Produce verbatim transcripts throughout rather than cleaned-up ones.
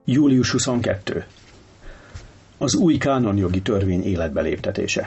július huszonkettő. Az új kánonjogi törvény életbe léptetése.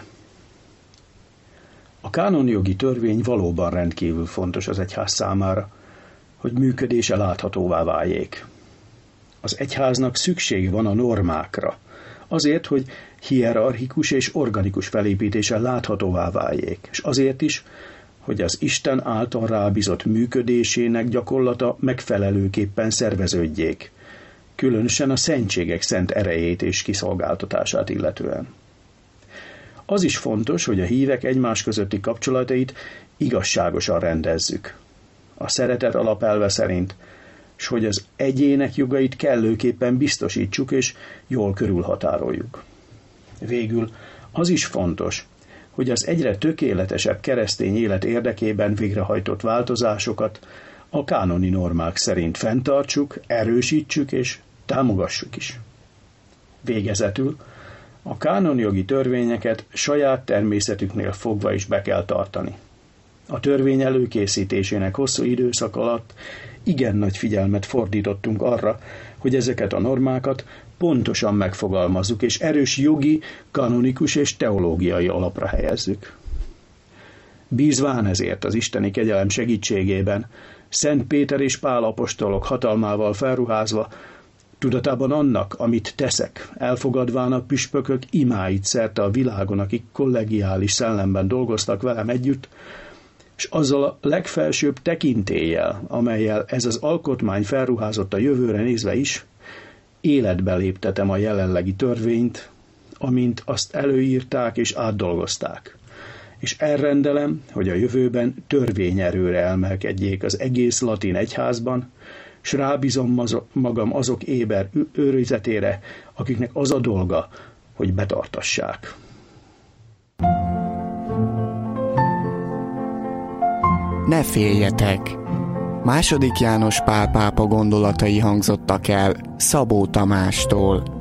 A kánonjogi törvény valóban rendkívül fontos az egyház számára, hogy működése láthatóvá váljék. Az egyháznak szükség van a normákra, azért, hogy hierarchikus és organikus felépítése láthatóvá váljék, és azért is, hogy az Isten által rábízott működésének gyakorlata megfelelőképpen szerveződjék, különösen a szentségek szent erejét és kiszolgáltatását illetően. Az is fontos, hogy a hívek egymás közötti kapcsolatait igazságosan rendezzük, a szeretet alapelve szerint, s hogy az egyének jogait kellőképpen biztosítsuk és jól körülhatároljuk. Végül az is fontos, hogy az egyre tökéletesebb keresztény élet érdekében végrehajtott változásokat a kánoni normák szerint fenntartsuk, erősítsük és támogassuk is. Végezetül a kánonjogi törvényeket saját természetüknél fogva is be kell tartani. A törvény előkészítésének hosszú időszak alatt igen nagy figyelmet fordítottunk arra, hogy ezeket a normákat pontosan megfogalmazzuk, és erős jogi, kanonikus és teológiai alapra helyezzük. Bízván ezért az isteni kegyelem segítségében, Szent Péter és Pál apostolok hatalmával felruházva, tudatában annak, amit teszek, elfogadván a püspökök imáit szerte a világon, akik kollegiális szellemben dolgoztak velem együtt, és azzal a legfelsőbb tekintéllyel, amellyel ez az alkotmány felruházott a jövőre nézve is, életbe léptetem a jelenlegi törvényt, amint azt előírták és átdolgozták. És elrendelem, hogy a jövőben törvényerőre elmelkedjék az egész latin egyházban, s rábízom magam azok éber őrizetére, akiknek az a dolga, hogy betartassák. Ne féljetek! Második János Pál pápa gondolatai hangzottak el Szabó Tamástól.